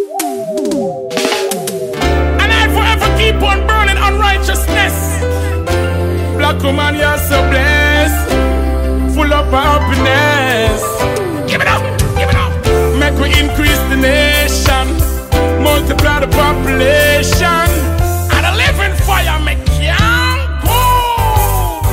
And I forever keep on burning unrighteousness. Black woman, you're so blessed, full of happiness. Give it up, give it up. Make we increase the nation, multiply the population, and a living fire make young gold.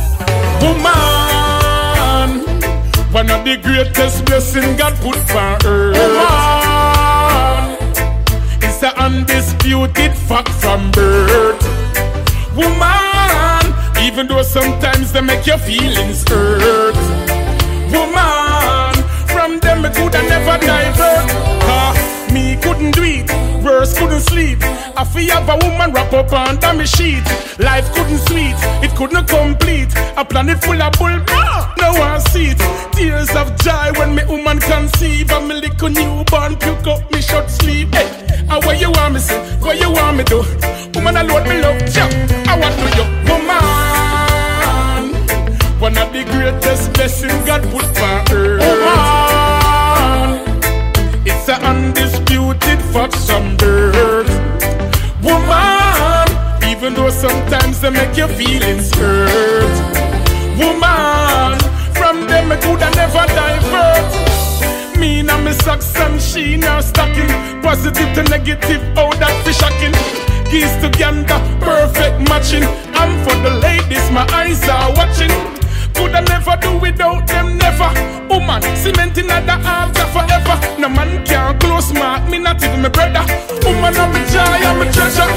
Woman, one of the greatest blessings God put for earth. Woman, it's an undisputed fact from birth. Woman, even though sometimes they make your feelings hurt. Woman, from them me coulda never divert. Me couldn't do it, verse couldn't sleep. I feel have a woman wrap up under me sheet. Life couldn't sweet, it couldn't complete. A planet full of bull, no one see it. Tears of joy when me woman conceive. And me little newborn pick up me short sleep. Hey, what you want me say, what you want me do? Woman alone me love, yeah. I want to you, woman. One of the greatest blessings God put for earth. Woman, it's an undisputed fact from birth. Woman, even though sometimes they make your feelings hurt. Woman, from them I coulda never divert. Me and my socks and she in her stocking. Positive to negative, oh that be shocking. Geese to gander, perfect matching. And for the ladies my eyes are watching. Coulda never do without them, never. Woman, cementing at the altar forever. No man can close mark me, not even my brother. Woman, I'm a joy, I'm a treasure.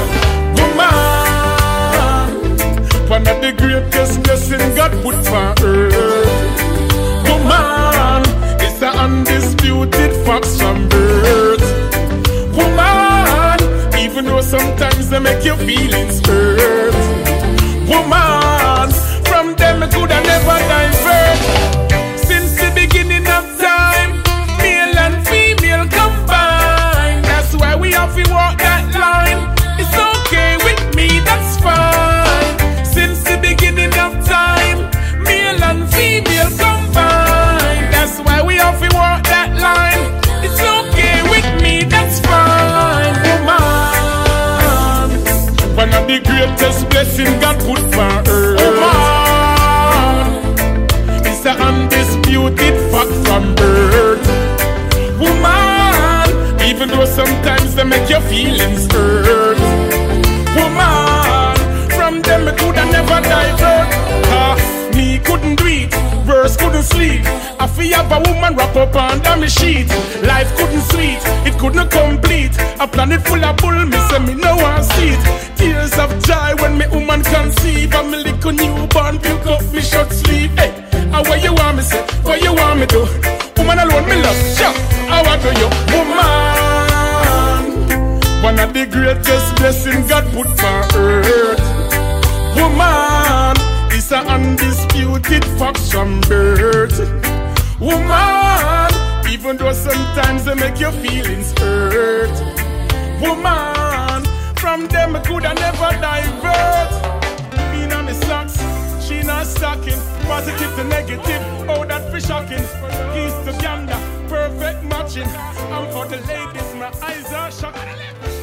Woman, one of the greatest blessings God put for earth. Woman, it's the undisputed facts from birth. Woman, even though sometimes they make your feelings hurt. Woman, from them I coulda never divert. Since the beginning of time, male and female combined. That's why we have to walk that line. It's okay with me, that's fine. Since the beginning of time, male and female combined. That's why we have to walk that line. It's okay with me, that's fine. Woman, one of the greatest blessings God put for earth. It's an undisputed fact from birth. Woman, even though sometimes they make your feelings hurt. Woman, from them I coulda never divert. Me couldn't do it, verse couldn't sleep. I feel have a woman wrap up under me sheet. Life couldn't sweet, it couldn't complete. A planet full of bull, me say me no one see it. Tears of joy when me woman conceive. And me little newborn pick up me short sleeve. Hey, what you want me say, what you want me do? Woman alone me love, sure. I want to you, woman. One of the greatest blessings God put for earth. Woman, it's an undisputed fact from birth. Woman, even though sometimes they make your feelings hurt. Woman, from them I coulda never divert. Me in my socks, she in her stocking. Positive to negative, oh that be shocking. Geese to gander, perfect matching. And for the ladies my eyes are shocking.